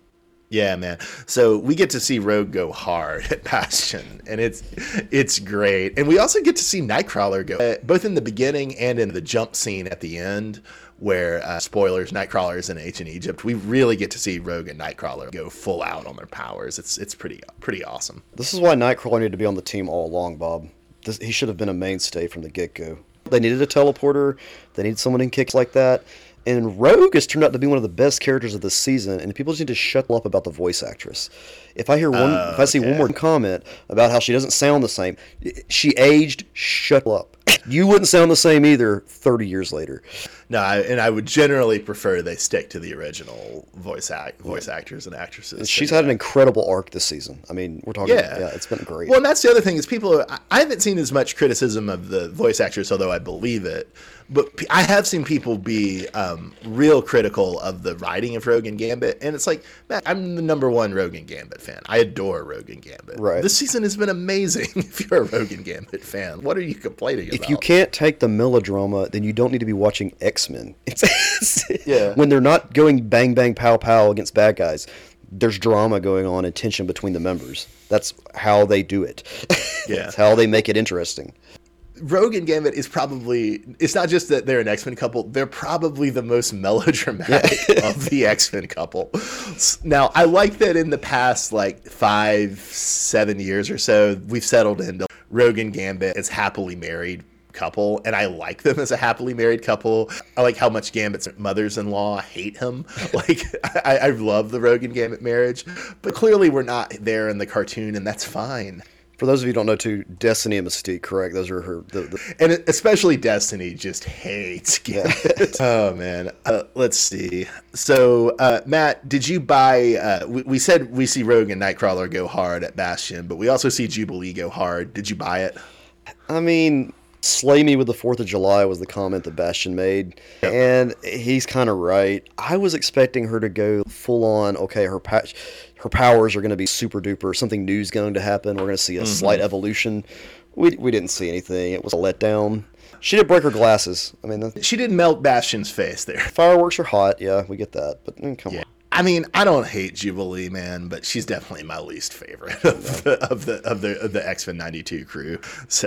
Yeah, man. So we get to see Rogue go hard at Bastion, and it's it's great. And we also get to see Nightcrawler go, uh, both in the beginning and in the jump scene at the end, where, uh, spoilers, Nightcrawler is in ancient Egypt. We really get to see Rogue and Nightcrawler go full out on their powers. It's it's pretty pretty awesome. this is why Nightcrawler needed to be on the team all along, Bob. This, he should have been a mainstay from the get-go. They needed a teleporter. They needed someone in kicks like that. And Rogue has turned out to be one of the best characters of this season, and people just need to shut up about the voice actress. If I hear one, Oh, if I see okay. one more comment about how she doesn't sound the same, she aged. Shut up. You wouldn't sound the same either thirty years later. No, I, and I would generally prefer they stick to the original voice act voice actors and actresses. And she's had an incredible arc this season. I mean, we're talking. Yeah. Yeah, it's been great. Well, and that's the other thing is people. Are, I- I haven't seen as much criticism of the voice actress, although I believe it. But p- I have seen people be um, real critical of the writing of Rogue and Gambit, and it's like, man, I'm the number one Rogue and Gambit fan. I adore Rogue and Gambit. Right. This season has been amazing. If you're a Rogue and Gambit fan, what are you complaining about? If you can't take the melodrama, then you don't need to be watching X-Men. It's, Yeah. When they're not going bang, bang, pow, pow against bad guys, there's drama going on and tension between the members. That's how they do it. Yeah. That's how they make it interesting. Rogue and Gambit is probably, it's not just that they're an X-Men couple, they're probably the most melodramatic of the X-Men couple. Now, I like that in the past, like, five, seven years or so, we've settled into Rogue and Gambit as happily married couple, and I like them as a happily married couple. I like how much Gambit's mothers-in-law hate him. Like, I, I love the Rogue and Gambit marriage, but clearly we're not there in the cartoon, and that's fine. For those of you who don't know, too, Destiny and Mystique, correct? Those are her. The, the, And especially Destiny just hates Gambit. Oh, man. Uh, let's see. So, uh, Matt, did you buy... Uh, we, we said we see Rogue and Nightcrawler go hard at Bastion, but we also see Jubilee go hard. Did you buy it? I mean, slay me with the fourth of July was the comment that Bastion made. Yep. And he's kind of right. I was expecting her to go full on, okay, her patch. Her powers are going to be super duper. Something new is going to happen. We're going to see a mm-hmm. slight evolution. We we didn't see anything. It was a letdown. She did break her glasses. I mean, the, She did melt Bastion's face there. fireworks are hot. Yeah, we get that. But mm, come Yeah. on. I mean, I don't hate Jubilee, man, but she's definitely my least favorite of the of the of the, of the X-Men ninety-two crew. So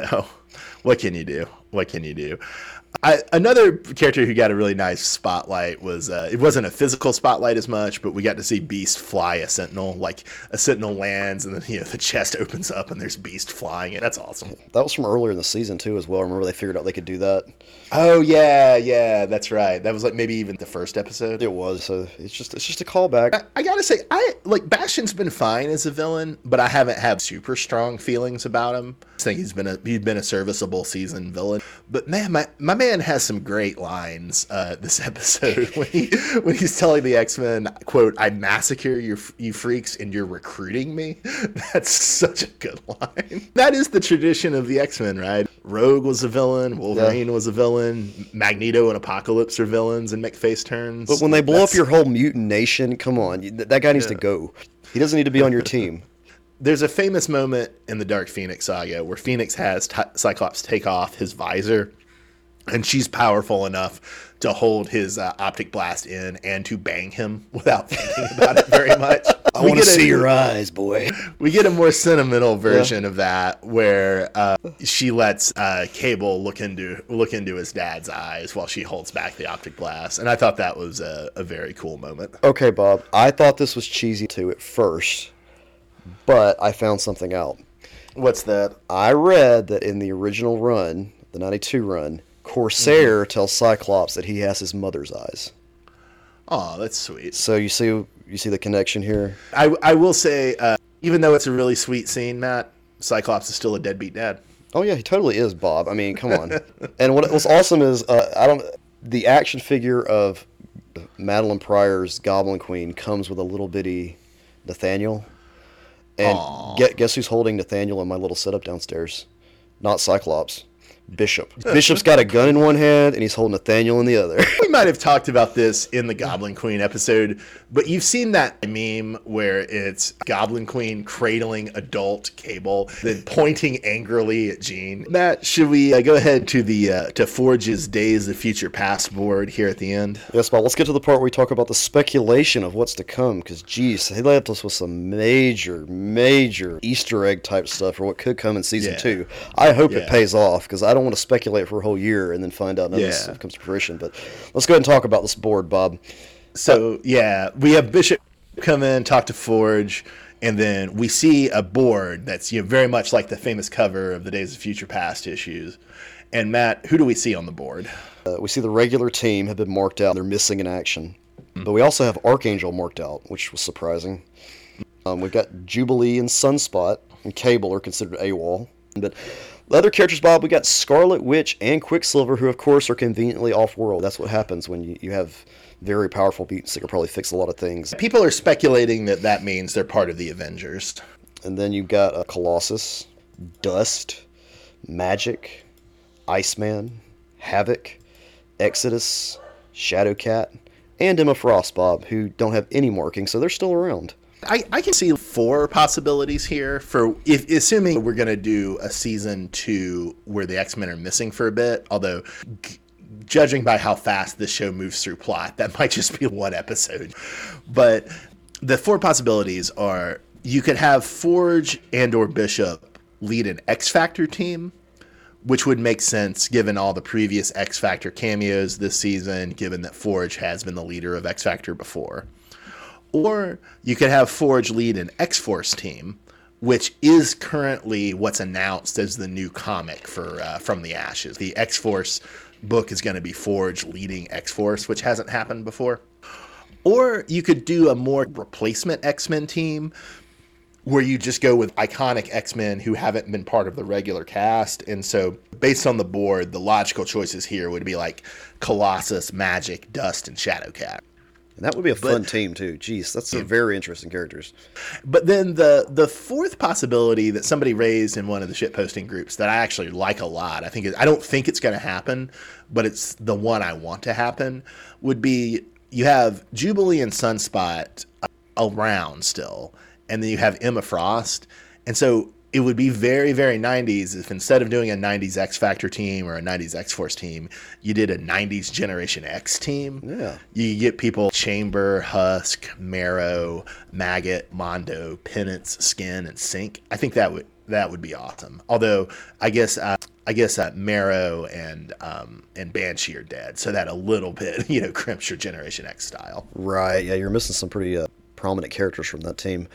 What can you do? What can you do? I, another character who got a really nice spotlight was, uh, it wasn't a physical spotlight as much, but we got to see Beast fly a Sentinel. Like, a Sentinel lands, and then, you know, the chest opens up, and there's Beast flying it. That's awesome. That was from earlier in the season, too, as well. I remember they figured out they could do that. Oh, yeah, yeah, that's right. That was, like, maybe even the first episode. It was, so it's just it's just a callback. I, I gotta say, I like, Bastion's been fine as a villain, but I haven't had super strong feelings about him. I think he's been a he's been a serviceable season villain. But man, my, my man has some great lines uh, this episode when he when he's telling the X-Men, quote, "I massacre your you freaks and you're recruiting me." That's such a good line. That is the tradition of the X-Men, right? Rogue was a villain, Wolverine yeah. was a villain, Magneto and Apocalypse are villains in McFace turns. But when they blow That's... up your whole mutant nation, come on, that guy needs yeah. to go. He doesn't need to be on your team. There's a famous moment in the Dark Phoenix saga where Phoenix has t- Cyclops take off his visor, and she's powerful enough to hold his uh, optic blast in and to bang him without thinking about it very much. I want to see a, your eyes, boy. We get a more sentimental version yeah. of that where uh, she lets uh, Cable look into look into his dad's eyes while she holds back the optic blast, and I thought that was a, a very cool moment. Okay, Bob, I thought this was cheesy too at first, but I found something out. What's that? I read that in the original run, the ninety-two run, Corsair mm-hmm. tells Cyclops that he has his mother's eyes. Oh, that's sweet. So you see you see the connection here? I, I will say, uh, even though it's a really sweet scene, Matt, Cyclops is still a deadbeat dad. Oh, yeah, he totally is, Bob. I mean, come on. And what was awesome is, uh, I don't the action figure of Madeline Pryor's Goblin Queen comes with a little bitty Nathaniel. And get, guess who's holding Nathaniel in my little setup downstairs? Not Cyclops. Bishop. Bishop's got a gun in one hand, and he's holding Nathaniel in the other. We might have talked about this in the Goblin Queen episode, but you've seen that meme where it's Goblin Queen cradling adult Cable, then pointing angrily at Jean. Matt, should we uh, go ahead to the uh, to Forge's Days of Future Past board here at the end? Yes, Bob. Let's get to the part where we talk about the speculation of what's to come, because, geez, they left us with some major, major Easter egg type stuff for what could come in season yeah. two. I hope yeah. it pays off, because I don't want to speculate for a whole year and then find out none yeah. of this stuff comes to fruition. But let's go ahead and talk about this board, Bob. So, yeah, we have Bishop come in, talk to Forge, and then we see a board that's, you know, very much like the famous cover of the Days of Future Past issues. And, Matt, who do we see on the board? Uh, we see the regular team have been marked out. They're missing in action. Mm-hmm. But we also have Archangel marked out, which was surprising. Um, we've got Jubilee and Sunspot, and Cable are considered AWOL. But the other characters, Bob, we got Scarlet Witch and Quicksilver, who, of course, are conveniently off-world. That's what happens when you, you have very powerful mutants that can probably fix a lot of things. People are speculating that that means they're part of the Avengers. And then you've got uh, Colossus, Dust, Magic, Iceman, Havoc, Exodus, Shadowcat, and Emma Frost, Bob, who don't have any marking, so they're still around. I, I can see four possibilities here for if assuming we're going to do a season two where the X-Men are missing for a bit, although g- judging by how fast this show moves through plot, that might just be one episode. But the four possibilities are you could have Forge and or Bishop lead an X-Factor team, which would make sense given all the previous X-Factor cameos this season, given that Forge has been the leader of X-Factor before. Or you could have Forge lead an X-Force team, which is currently what's announced as the new comic for uh, From the Ashes. The X-Force book is going to be Forge leading X-Force, which hasn't happened before. Or you could do a more replacement X-Men team where you just go with iconic X-Men who haven't been part of the regular cast. And so based on the board, the logical choices here would be like Colossus, Magic, Dust, and Shadowcat. And that would be a fun but, team, too. Jeez, that's some very interesting characters. But then the the fourth possibility that somebody raised in one of the shitposting groups that I actually like a lot, I think it, I don't think it's going to happen, but it's the one I want to happen, would be you have Jubilee and Sunspot around still, and then you have Emma Frost. And so it would be very, very nineties if instead of doing a nineties X-Factor team or a nineties X-Force team, you did a nineties Generation X team. Yeah. You get people Chamber, Husk, Marrow, Maggot, Mondo, Penance, Skin, and Sync. I think that would that would be awesome. Although, I guess uh, I guess that Marrow and um, and Banshee are dead, so that a little bit, you know, crimps your Generation X style. Right. Yeah, you're missing some pretty uh, prominent characters from that team.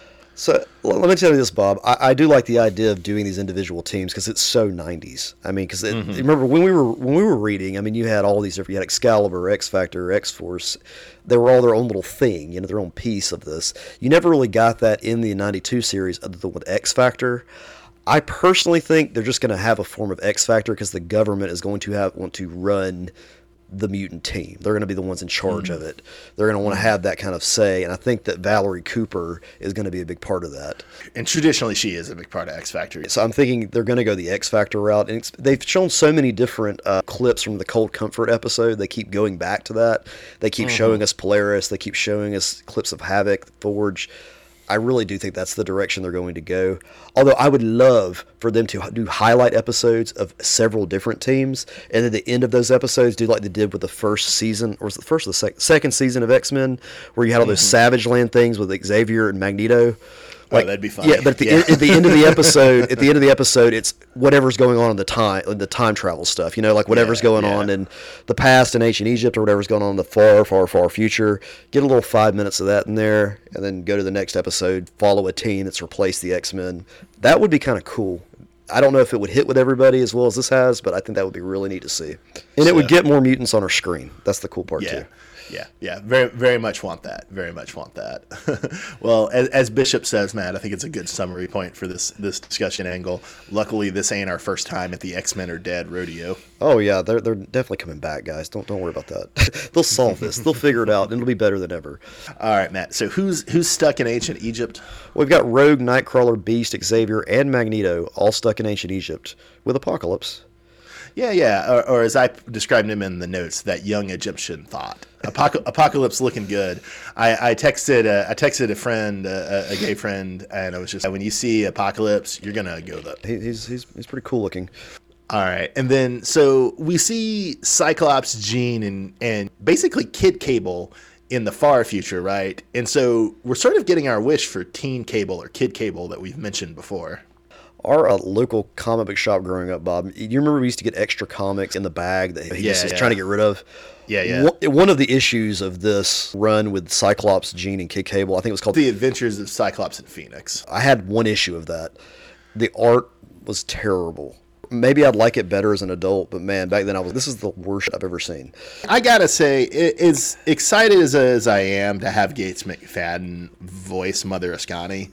So l- let me tell you this, Bob. I, I do like the idea of doing these individual teams because it's so nineties. I mean, because mm-hmm. remember when we were when we were reading. I mean, you had all these different. You had Excalibur, X Factor, X Force. They were all their own little thing, you know, their own piece of this. You never really got that in the ninety-two series, other than with X Factor. I personally think they're just going to have a form of X Factor because the government is going to have want to run the mutant team. They're going to be the ones in charge mm-hmm. of it. They're going to want to have that kind of say, and I think that Valerie Cooper is going to be a big part of that. And traditionally, she is a big part of X Factor. So I'm thinking they're going to go the X Factor route, and it's, they've shown so many different uh, clips from the Cold Comfort episode. They keep going back to that. They keep mm-hmm. showing us Polaris. They keep showing us clips of Havoc, Forge. I really do think that's the direction they're going to go. Although I would love for them to do highlight episodes of several different teams, and at the end of those episodes do like they did with the first season, or was it the first or the sec- second season of X-Men, where you had all those mm-hmm. Savage Land things with Xavier and Magneto. Like, oh, that'd be fun. Yeah, but at the, yeah. End, at the end of the episode, at the end of the episode, it's whatever's going on in the time, in the time travel stuff. You know, like whatever's yeah, going yeah. on in the past in ancient Egypt, or whatever's going on in the far, far, far future. Get a little five minutes of that in there, and then go to the next episode. Follow a team that's replaced the X-Men. That would be kind of cool. I don't know if it would hit with everybody as well as this has, but I think that would be really neat to see. And so, it would get more mutants on our screen. That's the cool part yeah. too. Yeah, yeah, very, very much want that. Very much want that. Well, as, as Bishop says, Matt, I think it's a good summary point for this this discussion angle. Luckily, this ain't our first time at the X-Men are dead rodeo. Oh yeah, they're they're definitely coming back, guys. Don't don't worry about that. They'll solve this. They'll figure it out, and it'll be better than ever. All right, Matt. So who's who's stuck in ancient Egypt? We've got Rogue, Nightcrawler, Beast, Xavier, and Magneto all stuck in ancient Egypt with Apocalypse. Yeah, yeah, or, or as I described him in the notes, that young Egyptian thought. Apoc- Apocalypse looking good. I, I texted a, I texted a friend, a, a gay friend, and I was just, when you see Apocalypse, you're gonna go the. He, he's he's he's pretty cool looking. All right, and then so we see Cyclops, Jean, and and basically Kid Cable in the far future, right? And so we're sort of getting our wish for Teen Cable or Kid Cable that we've mentioned before. Our uh, local comic book shop growing up, Bob, you remember we used to get extra comics in the bag that he yeah, just was yeah. trying to get rid of? Yeah, yeah. One, one of the issues of this run with Cyclops, Jean, and Kid Cable, I think it was called The Adventures of Cyclops and Phoenix. I had one issue of that. The art was terrible. Maybe I'd like it better as an adult, but man, back then I was, this is the worst I've ever seen. I gotta say, as excited as, as I am to have Gates McFadden voice Mother Ascani,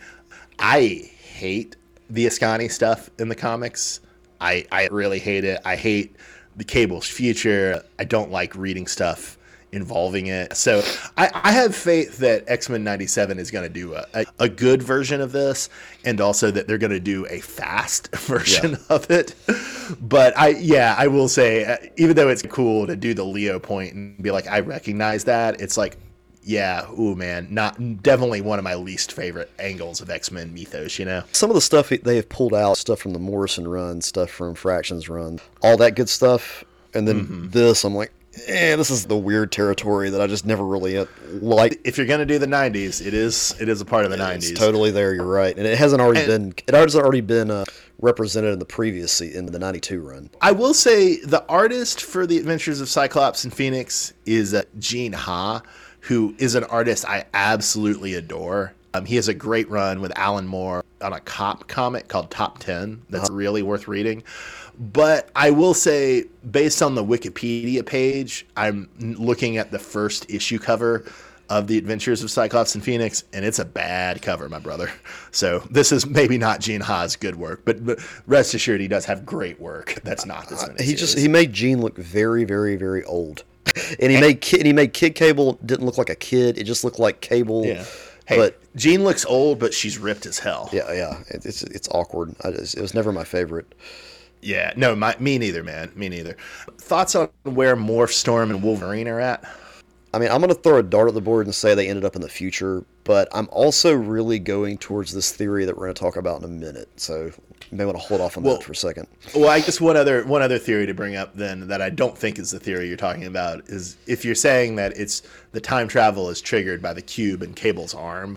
I hate the Ascani stuff in the comics. I, I really hate it. I hate the Cable's future. I don't like reading stuff involving it. So I, I have faith that X-Men ninety-seven is going to do a, a, a good version of this, and also that they're going to do a fast version yeah. of it. But I, yeah, I will say, uh, even though it's cool to do the Leo point and be like, I recognize that, it's like, yeah, ooh, man, not definitely one of my least favorite angles of X-Men mythos, you know? Some of the stuff they have pulled out, stuff from the Morrison run, stuff from Fractions run, all that good stuff. And then mm-hmm. this, I'm like, eh, this is the weird territory that I just never really liked. If you're going to do the nineties, it is it is a part of the nineties. It's totally there, you're right. And it hasn't already and, been, it has already been uh, represented in the previous, in the ninety-two run. I will say the artist for the Adventures of Cyclops and Phoenix is uh, Gene Ha, who is an artist I absolutely adore. Um, he has a great run with Alan Moore on a cop comic called Top ten that's uh-huh. really worth reading. But I will say, based on the Wikipedia page, I'm looking at the first issue cover of The Adventures of Cyclops and Phoenix, and it's a bad cover, my brother. So this is maybe not Gene Ha's good work, but, but rest assured he does have great work. That's not this uh, He just he made Gene look very, very, very old. And he made Kid, and he made Kid Cable didn't look like a kid. It just looked like Cable. Yeah. Hey, but Jean looks old, but she's ripped as hell. Yeah, yeah. It, it's it's awkward. I just, it was never my favorite. Yeah, no, my, me neither, man. Me neither. Thoughts on where Morph, Storm, and Wolverine are at? I mean, I'm going to throw a dart at the board and say they ended up in the future, but I'm also really going towards this theory that we're going to talk about in a minute. So you may want to hold off on well, that for a second. Well, I guess one other one other theory to bring up then that I don't think is the theory you're talking about is if you're saying that it's the time travel is triggered by the cube in Cable's arm,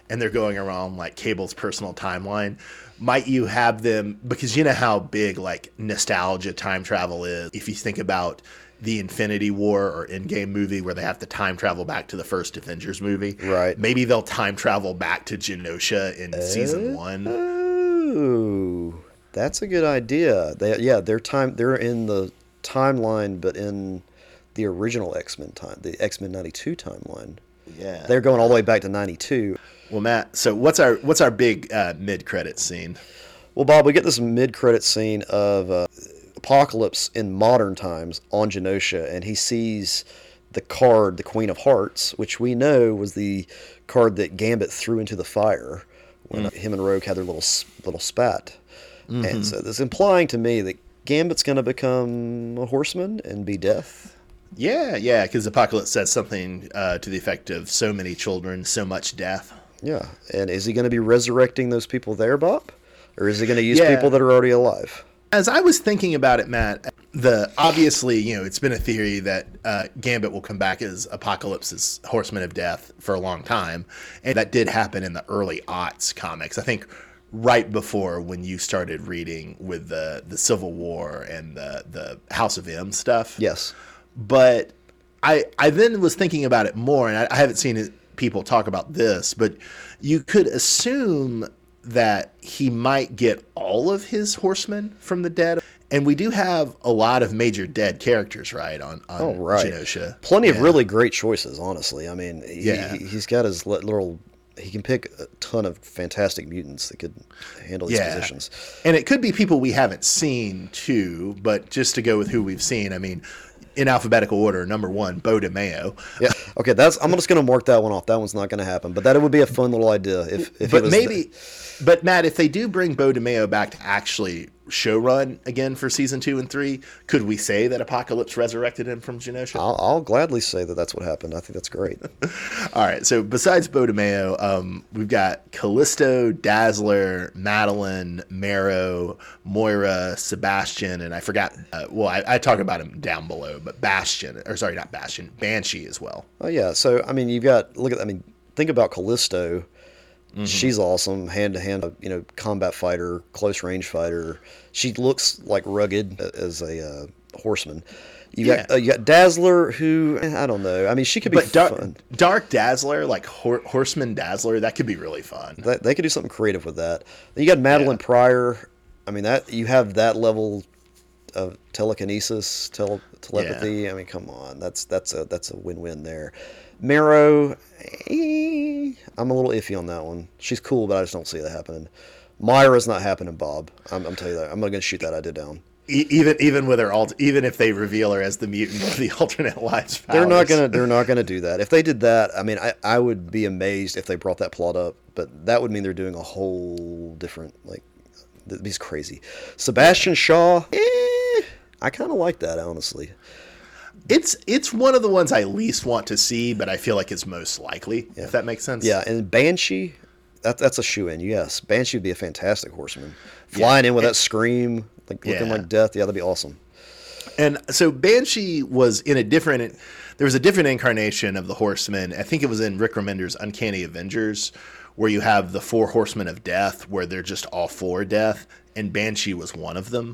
and they're going around like Cable's personal timeline. Might you have them, because you know how big like nostalgia time travel is. If you think about the Infinity War or Endgame movie where they have to time travel back to the first Avengers movie, Right. Maybe they'll time travel back to Genosha in season one. Oh, that's a good idea. They, yeah, they're time. They're in the timeline, but in the original X-Men time, the X-Men ninety-two timeline. Yeah, They're going all the way back to ninety-two. Well, Matt, so what's our what's our big uh, mid-credit scene? Well, Bob, we get this mid-credit scene of uh, Apocalypse in modern times on Genosha, and he sees the card, the Queen of Hearts, which we know was the card that Gambit threw into the fire when mm. him and Rogue had their little little spat. Mm-hmm. And so this implying to me that Gambit's going to become a horseman and be Death. Yeah, yeah, because Apocalypse says something uh, to the effect of "so many children, so much death." Yeah, and is he going to be resurrecting those people there, Bob? Or is he going to use yeah. people that are already alive? As I was thinking about it, Matt, the obviously, you know, it's been a theory that uh, Gambit will come back as Apocalypse's Horseman of Death for a long time, and that did happen in the early aughts comics. I think right before when you started reading with the the Civil War and the the House of M stuff. Yes, but I I then was thinking about it more, and I, I haven't seen it. People talk about this, but you could assume that he might get all of his horsemen from the dead. And we do have a lot of major dead characters, right, on, on oh, right. Genosha. Plenty yeah. of really great choices, honestly. I mean, he, yeah. he, he's got his little... He can pick a ton of fantastic mutants that could handle these yeah. positions. And it could be people we haven't seen, too, but just to go with who we've seen, I mean... In alphabetical order, number one, Bo DeMeo. Yeah, okay. That's I'm just going to mark that one off. That one's not going to happen. But that would be a fun little idea if. if but it was maybe, the... but Matt, if they do bring Bo DeMeo back to actually show run again for season two and three, could we say that Apocalypse resurrected him from Genosha? I'll, I'll gladly say that that's what happened. I think that's great. All right. So besides Bo DeMeo, um, we've got Callisto, Dazzler, Madeline, Marrow, Moira, Sebastian, and I forgot. Uh, well, I, I talk about him down below, but Bastion, or sorry, not Bastion, Banshee as well. Oh yeah. So I mean, you've got look at. I mean, think about Callisto. Mm-hmm. She's awesome, hand to hand, you know, combat fighter, close range fighter. She looks like rugged as a uh, horseman. You yeah. got uh, you got Dazzler, who I don't know. I mean, she could be but Dark, fun. Dark Dazzler, like Hor- Horseman Dazzler, that could be really fun. That, they could do something creative with that. Then you got Madeline yeah. Pryor. I mean, that you have that level of telekinesis, tele, telepathy. Yeah. I mean, come on, that's that's a that's a win-win there. Marrow, eh, I'm a little iffy on that one. She's cool, but I just don't see that happening. Myra's not happening, Bob. I'm, I'm telling you that. I'm not going to shoot that idea down. E- even even with her alt, even if they reveal her as the mutant of the alternate lives, powers. they're not gonna they're not gonna do that. If they did that, I mean, I, I would be amazed if they brought that plot up. But that would mean they're doing a whole different like. That'd be crazy. Sebastian Shaw, eh, I kind of like that, honestly. It's it's one of the ones I least want to see, but I feel like it's most likely, yeah. if that makes sense. Yeah, and Banshee, that, that's a shoe-in, yes. Banshee would be a fantastic horseman. Flying yeah. in with and, that scream, like looking yeah. like death, yeah, that'd be awesome. And so Banshee was in a different, there was a different incarnation of the Horseman. I think it was in Rick Remender's Uncanny Avengers, where you have the four Horsemen of Death, where they're just all for death, and Banshee was one of them.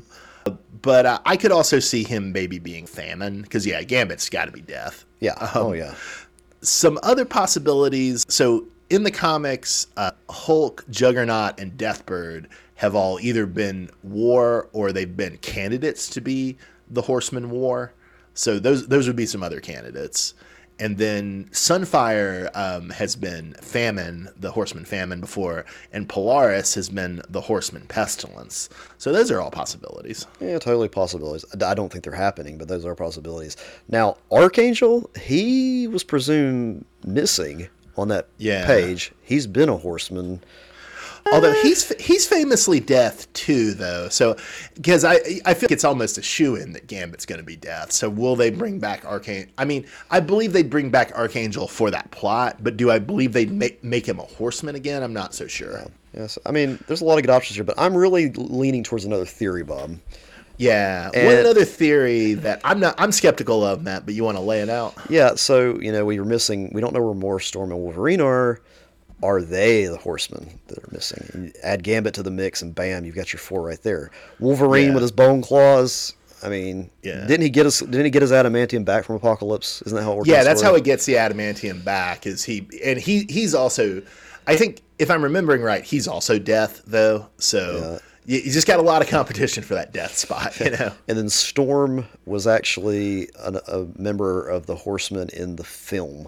But uh, I could also see him maybe being Famine, because, yeah, Gambit's got to be death. Yeah. Um, oh, yeah. Some other possibilities. So in the comics, uh, Hulk, Juggernaut, and Deathbird have all either been War or they've been candidates to be the Horseman War. So those those would be some other candidates. And then Sunfire um, has been Famine, the Horseman Famine before, and Polaris has been the Horseman Pestilence. So those are all possibilities. Yeah, totally possibilities. I don't think they're happening, but those are possibilities. Now, Archangel, he was presumed missing on that yeah. page. He's been a horseman. Although he's he's famously Death too, though. So because I I feel like it's almost a shoo-in that Gambit's going to be Death. So will they bring back Archangel? I mean, I believe they'd bring back Archangel for that plot, but do I believe they'd make make him a horseman again? I'm not so sure. Yeah. Yes, I mean, there's a lot of good options here, but I'm really leaning towards another theory, Bob. Yeah, and, one other theory that I'm not I'm skeptical of, Matt, but you want to lay it out? Yeah, so you know we were missing. We don't know where Moore, Storm, and Wolverine are. are they the Horsemen that are missing? And add Gambit to the mix, and bam, you've got your four right there. Wolverine Yeah. with his bone claws. I mean, Yeah. didn't he get us? Didn't he get his adamantium back from Apocalypse? Isn't that how it works? Yeah, that's how he gets the adamantium back. Is he and he he's also, I think if I'm remembering right, he's also Death though. So you, you just got a lot of competition for that Death spot, you know. And then Storm was actually an, a member of the Horsemen in the film.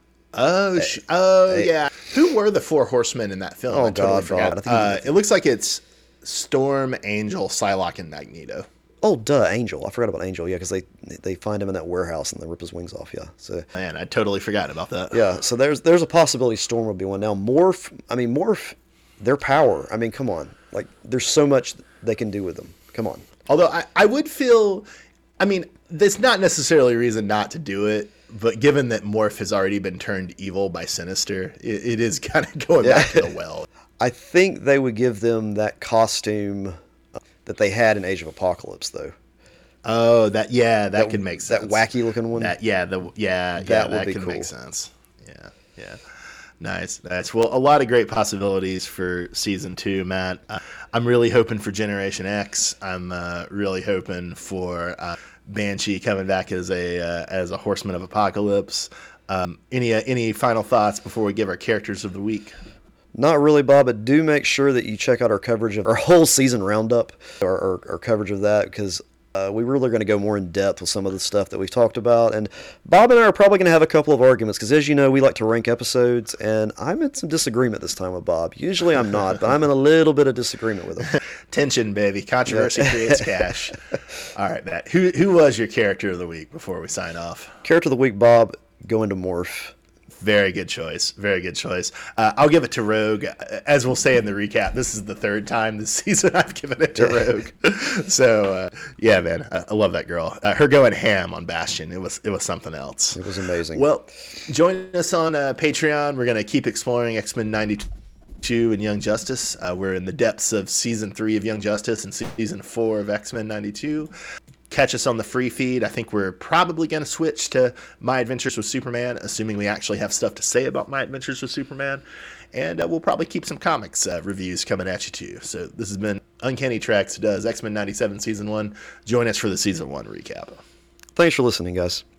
Oh, sh- oh hey. yeah. Who were the four horsemen in that film? Oh, I totally God, forgot. Bob. I think Uh, you- it looks like it's Storm, Angel, Psylocke, and Magneto. Oh, duh, Angel. I forgot about Angel. Yeah, because they they find him in that warehouse and they rip his wings off. Yeah, so Man, I totally forgot about that. yeah, so there's there's a possibility Storm will be one. Now Morph. I mean Morph. Their power. I mean, come on. Like there's so much they can do with them. Come on. Although I, I would feel, I mean, there's not necessarily a reason not to do it, but given that Morph has already been turned evil by Sinister, it, it is kind of going back to the well. I think they would give them that costume that they had in Age of Apocalypse, though. Oh, that yeah, that, That- could make that sense. wacky looking one? That yeah, the yeah, yeah, That would that be could cool. make sense. Yeah, yeah. Nice, nice. Well, a lot of great possibilities for season two, Matt. Uh, I'm really hoping for Generation X. I'm uh, really hoping for uh, Banshee coming back as a uh, as a Horseman of Apocalypse. Um, any uh, any final thoughts before we give our characters of the week? Not really, Bob, but do make sure that you check out our coverage of our whole season roundup, our, our, our coverage of that, because uh, we really are going to go more in depth with some of the stuff that we've talked about. And Bob and I are probably going to have a couple of arguments, because as you know, we like to rank episodes, and I'm in some disagreement this time with Bob. Usually I'm not, but I'm in a little bit of disagreement with him. Tension, baby. Controversy creates cash. All right, Matt. Who who was your character of the week before we sign off? Character of the week, Bob, go into Morph. Very good choice. Very good choice. Uh, I'll give it to Rogue. As we'll say in the recap, this is the third time this season I've given it to Rogue. So uh, yeah, man, I, I love that girl. Uh, her going ham on Bastion, it was it was something else. It was amazing. Well, join us on uh, Patreon. We're gonna keep exploring X-Men ninety-two and Young Justice. Uh, we're in the depths of season three of Young Justice and season four of X-Men ninety-two. Catch us on the free feed. I think we're probably going to switch to My Adventures with Superman, assuming we actually have stuff to say about My Adventures with Superman. And uh, we'll probably keep some comics uh, reviews coming at you, too. So this has been Uncanny Treks does X-Men ninety-seven Season one. Join us for the Season one recap. Thanks for listening, guys.